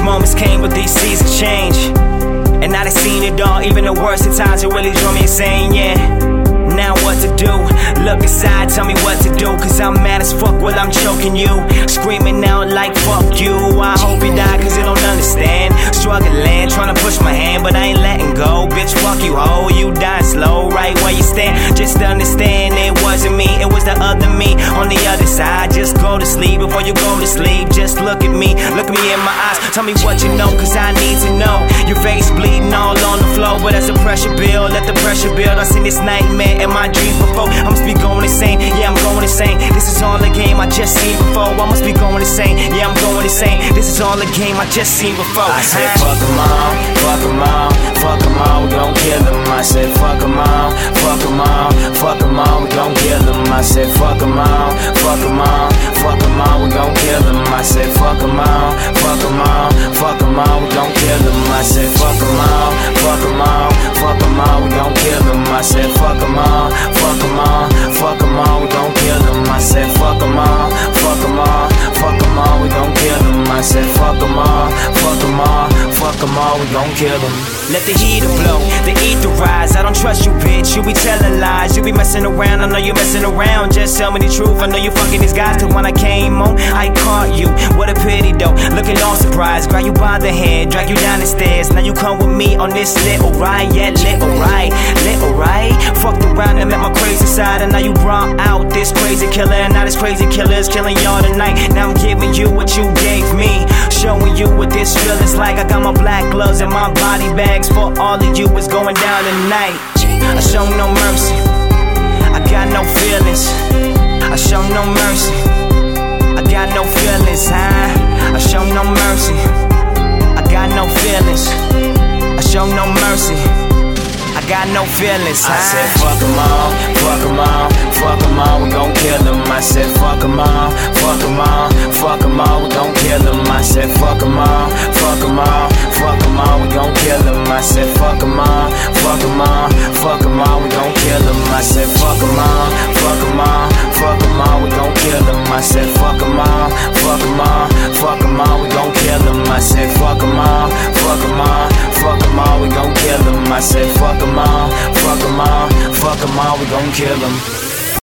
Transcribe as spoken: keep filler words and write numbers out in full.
moments came, but these seasons change. And now they seen it all, even the worst of times, it really drove me insane, yeah. Now what to do? Look inside, tell me what to do. Cause I'm mad as fuck while I'm choking you. Screaming out like fuck you. I hope you die cause you don't understand. Struggling, trying to push my hand, but I ain't letting go. Bitch, fuck you, ho, you die slow. Right where you stand, just understand it wasn't me, it was the other me on the other side. Just go to sleep before you go to sleep. Just look at me, look at me in my eyes. Tell me what you know, cause I need to know. Your face bleeding all on the floor, but as the pressure build, let the pressure build. I seen this nightmare in my dreams before. I must be going insane, yeah, I'm going insane. This is all a game I just seen before. I must be going insane, yeah, I'm going insane. This is all a game I just seen before. I said fuck 'em all, fuck 'em all, fuck 'em all, we gon' kill 'em. I said fuck 'em all, fuck 'em all, fuck 'em all, we gon' kill 'em. I said fuck 'em all, fuck 'em all, fuck 'em all, we gon' kill 'em. I said fuck 'em all, fuck 'em all, fuck 'em all, we gon' kill 'em. I said fuck 'em all, fuck 'em all, fuck 'em all, we gon' kill 'em. I said fuck 'em all, fuck 'em all, fuck 'em all, we gon' kill 'em. I said fuck 'em all, fuck 'em all, fuck 'em all, we gon' kill 'em. I said fuck 'em all, fuck 'em all, fuck 'em all, we gon' kill 'em. Let the heater blow, the ether rise. I don't trust you, bitch, you be telling lies. You be messing around, I know you messing around. Just tell me the truth, I know you fucking these guys. Cause when I came home, I caught you. What a pity though, looking all surprised. Grab you by the head, drag you down the stairs. Now you come with me on this little ride. Yeah, little ride, little ride. Fucked around and met my crazy side. And now you brought out this crazy killer. And now this crazy killer is killing y'all tonight. Now I'm giving you what you gave me, showing you what this feeling's like. I got my black gloves and my body bags for all of you. It's going down tonight. I show no mercy, I got no feelings. I show no mercy, I got no feelings, huh? I show no mercy, I got no feelings. I show no mercy, I got no feelings, huh? I said fuck 'em all, fuck 'em all, fuck 'em all, we gon' kill 'em. I said fuck 'em all, fuck 'em all, fuck 'em all, we gon' kill 'em. I said fuck 'em all, fuck 'em all, fuck 'em all, we gon' kill 'em. I said fuck 'em all, fuck 'em all, fuck 'em all, we gon' kill 'em. I said fuck 'em all, fuck 'em all, fuck 'em all, we gon' kill 'em. I said fuck 'em all, fuck 'em all, fuck 'em all, we gon' kill 'em. I said fuck 'em all, fuck 'em all, fuck 'em all, we gon' kill 'em. I said fuck 'em all, fuck 'em all, fuck 'em all, we gon' kill 'em.